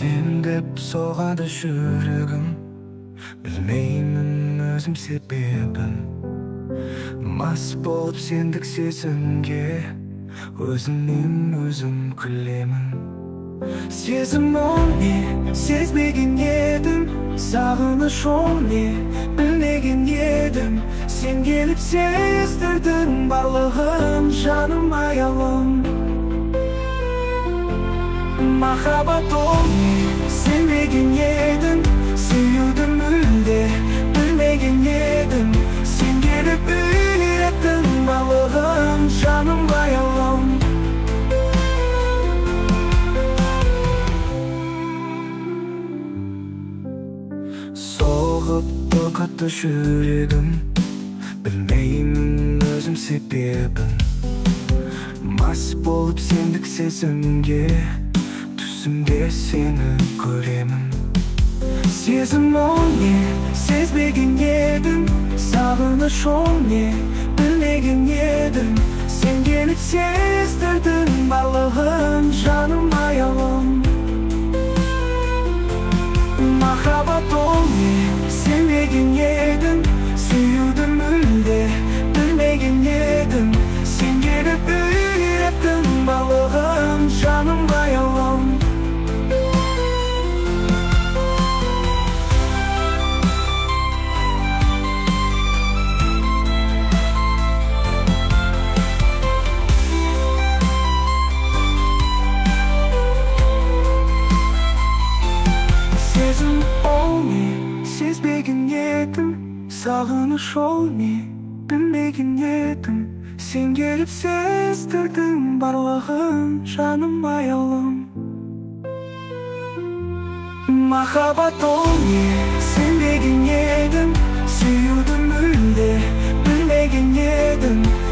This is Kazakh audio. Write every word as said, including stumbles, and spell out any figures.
Sen деп соғады жүрегім, білмеймін өзім себебін. Мас болып сендік сезімге, өзімнен өзім күлемін. Сезім ол не, сезбеген едім, сағыныш ол не, білмеген едім. Сен келіп сездірдің барлығын, жаным аялым. Махаббат ол не, сенбеген едім, сүюді мүлде білмеген едім. Сен келіп үйреттің барлығын, жаным аялым. Соғып тоқатты жүрегім, білмеймін өзім себебін. Мас болып сендік сезімге, түсімде сені көремін. Сезім ол не, сезбеген едім, сағыныш ол не, білмеген едім. Сен келіп сездірдің барлығын, жаным аялым. Махаббат ол не, сенбеген едім, сүюді мүлде білмеген едім. Сен келіп үйреттің барлығын, жаным аялым. Сезім ол не, сезбеген едім, сағыныш ол не, білмеген едім. Сен келіп сездірдің барлығын, жаным аялым. Махаббат ол не, сенбеген едім, сүюді мүлде білмеген едім.